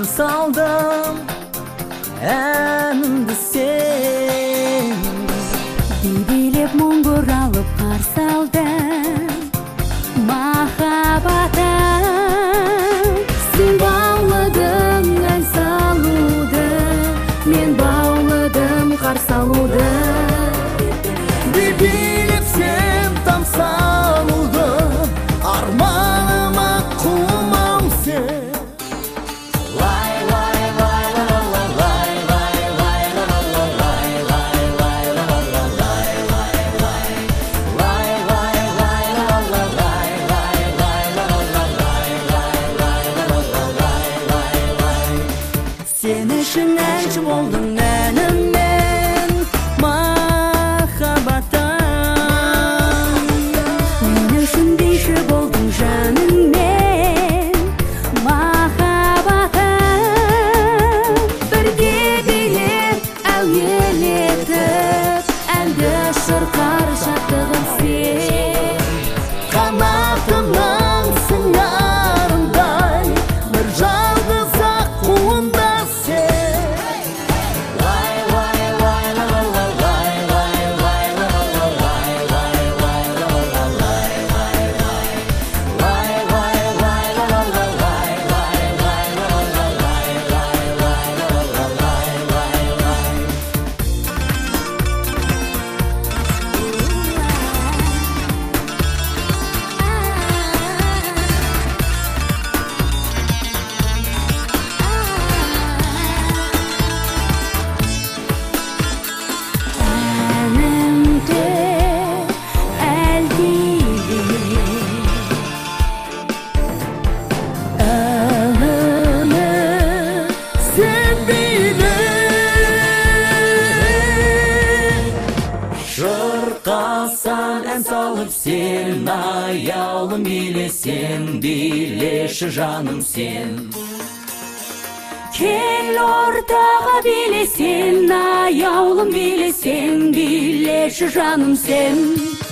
saldım әнімді сен билеп мұңғыр алып қарсы алдым махаббатым. Сен бауладың ән салуды, мен бауладым қарсы алуды. билеп сен там салуды, арманыма қумам сен. Sen үшін әнші болдың әніммен махаббатым. Мен үшін биші болдың жаныңмен махаббатым. Бірге билеп әуелетіп әнді шырқар шаттығым сен. Қанатымнан сыңарымдай бір жалғыз ақ құлында сен. Шырқасан ән салып сен, аяулым билесен, билеші жаным сен. Кел ортаға билесен, аяулым билесен, билеші жаным сен.